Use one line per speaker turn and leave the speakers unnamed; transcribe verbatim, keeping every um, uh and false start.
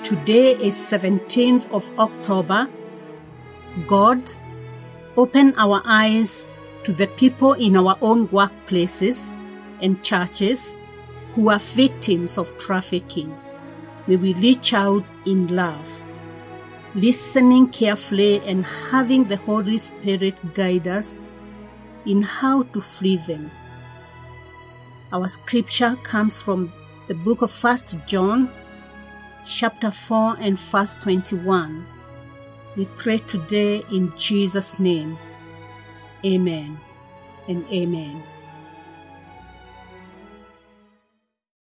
Today is seventeenth of October. God, open our eyes to the people in our own workplaces and churches who are victims of trafficking. May we reach out in love, listening carefully and having the Holy Spirit guide us in how to free them. Our scripture comes from the book of First John, chapter four and verse twenty-one. We pray today in Jesus' name. Amen and amen.